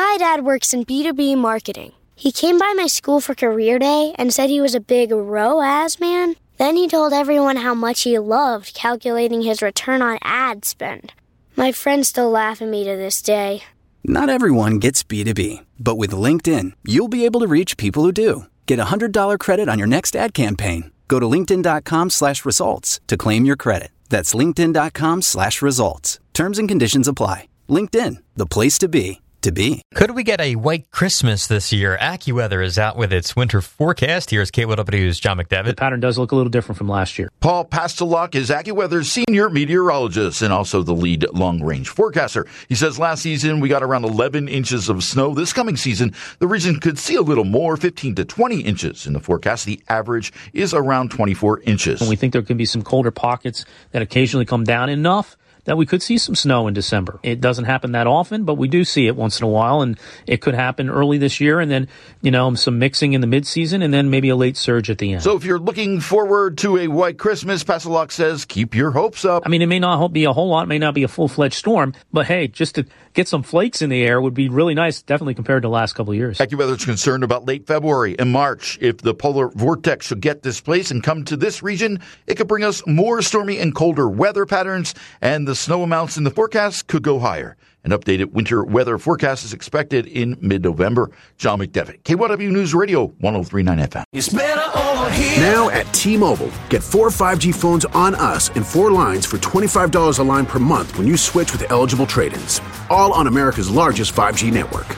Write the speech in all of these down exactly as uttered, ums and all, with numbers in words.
My dad works in B two B marketing. He came by my school for career day and said he was a big R O A S man. Then he told everyone how much he loved calculating his return on ad spend. My friends still laugh at me to this day. Not everyone gets B two B, but with LinkedIn, you'll be able to reach people who do. Get a one hundred dollars credit on your next ad campaign. Go to linkedin.com slash results to claim your credit. That's linkedin.com slash results. Terms and conditions apply. LinkedIn, the place to be, to be. Could we get a white Christmas this year? AccuWeather is out with its winter forecast. Here's K W W News' John McDevitt. The pattern does look a little different from last year. Paul Pastelok is AccuWeather's senior meteorologist and also the lead long-range forecaster. He says last season we got around eleven inches of snow. This coming season, the region could see a little more, fifteen to twenty inches in the forecast. The average is around twenty-four inches. And we think there could be some colder pockets that occasionally come down enough that we could see some snow in December. It doesn't happen that often, but we do see it once in a while, and it could happen early this year, and then, you know, some mixing in the midseason, and then maybe a late surge at the end. So if you're looking forward to a white Christmas, Pastelok says keep your hopes up. I mean, it may not be a whole lot, it may not be a full-fledged storm, but hey, just to get some flakes in the air would be really nice, definitely compared to the last couple of years. AccuWeather's concerned about late February and March. If the polar vortex should get displaced and come to this region, it could bring us more stormy and colder weather patterns, and the snow amounts in the forecast could go higher. An updated winter weather forecast is expected in mid-November. John McDevitt, K W W News Radio, one oh three point nine F M. It's better over here. Now at T-Mobile, get four five G phones on us and four lines for twenty-five dollars a line per month when you switch with eligible trade-ins. All on America's largest five G network.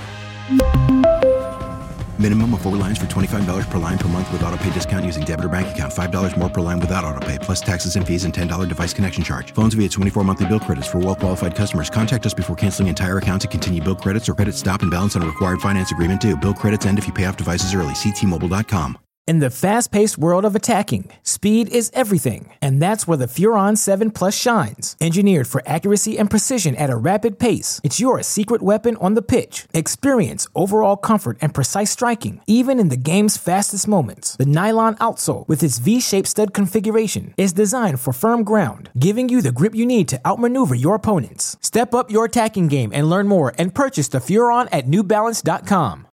Minimum of four lines for twenty-five dollars per line per month with auto pay discount using debit or bank account. five dollars more per line without auto pay, plus taxes and fees and ten dollars device connection charge. Phones via twenty-four monthly bill credits for well-qualified customers. Contact us before canceling entire account to continue bill credits or credit stop and balance on a required finance agreement due. Bill credits end if you pay off devices early. See T Mobile dot com. In the fast-paced world of attacking, speed is everything, and that's where the Furon seven Plus shines. Engineered for accuracy and precision at a rapid pace, it's your secret weapon on the pitch. Experience overall comfort and precise striking, even in the game's fastest moments. The nylon outsole, with its V-shaped stud configuration, is designed for firm ground, giving you the grip you need to outmaneuver your opponents. Step up your attacking game and learn more and purchase the Furon at New Balance dot com.